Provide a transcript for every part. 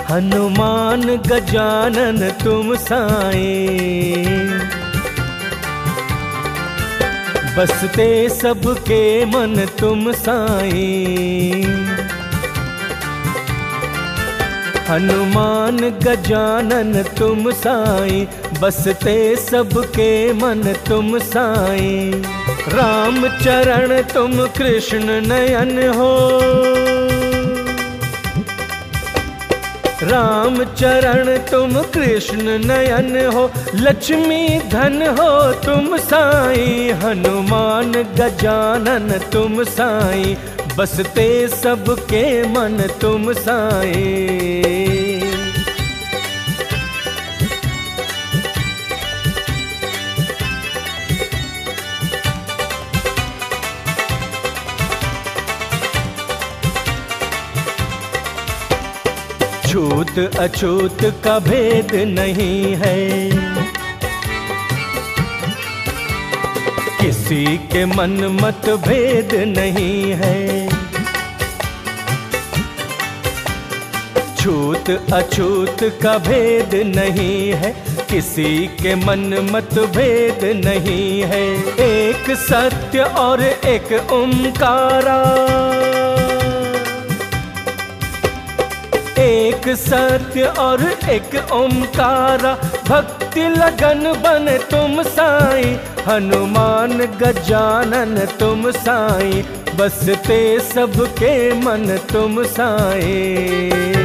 हनुमान गजानन तुम साईं, बसते सबके मन तुम साईं। हनुमान गजानन तुम साईं, बसते सबके मन तुम साईं। राम चरण तुम कृष्ण नयन हो, राम चरण तुम कृष्ण नयन हो। लक्ष्मी धन हो तुम साईं, हनुमान गजानन तुम साईं, बसते सबके मन तुम साईं। छूत अछूत का भेद नहीं है, किसी के मन मत भेद नहीं है। छूत अछूत का भेद नहीं है, किसी के मन मत भेद नहीं है। एक सत्य और एक ओंकारा, एक सत्य और एक ओंकारा। भक्ति लगन बने तुम साईं, हनुमान गजानन तुम साईं, बसते सबके मन तुम साईं।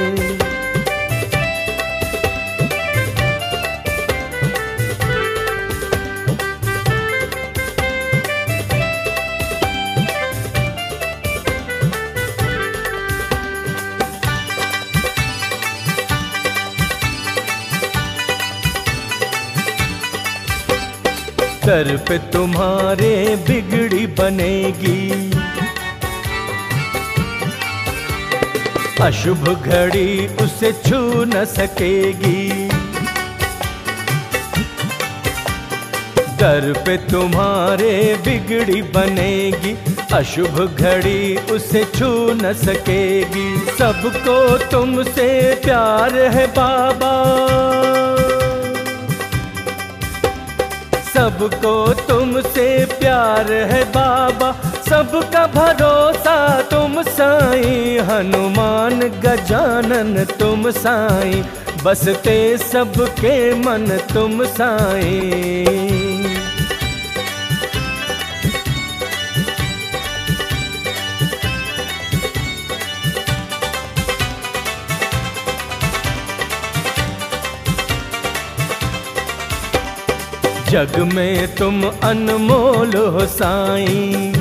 दर पे तुम्हारे बिगड़ी बनेगी, अशुभ घड़ी उसे छू न सकेगी। दर पे तुम्हारे बिगड़ी बनेगी, अशुभ घड़ी उसे छू न सकेगी। सबको तुमसे प्यार है बाबा, सबको तुमसे प्यार है बाबा। सबका भरोसा तुम साईं, हनुमान गजानन तुम साईं, बसते सबके मन तुम साईं। जग में तुम अनमोल हो साईं,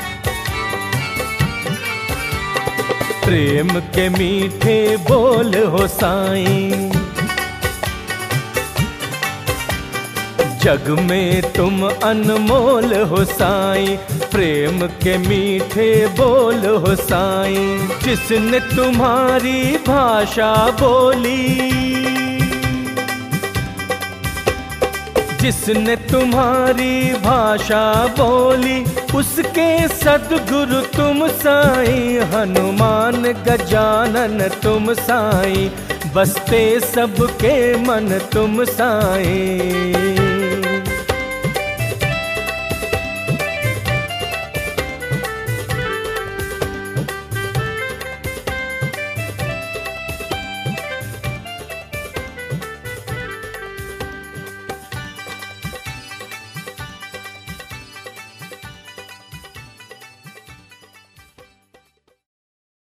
प्रेम के मीठे बोल हो साईं। जग में तुम अनमोल हो साईं, प्रेम के मीठे बोल हो साईं। जिसने तुम्हारी भाषा बोली, जिसने तुम्हारी भाषा बोली, उसके सद्गुरु तुम साईं, हनुमान गजानन तुम साईं, बसते सबके मन तुम साईं।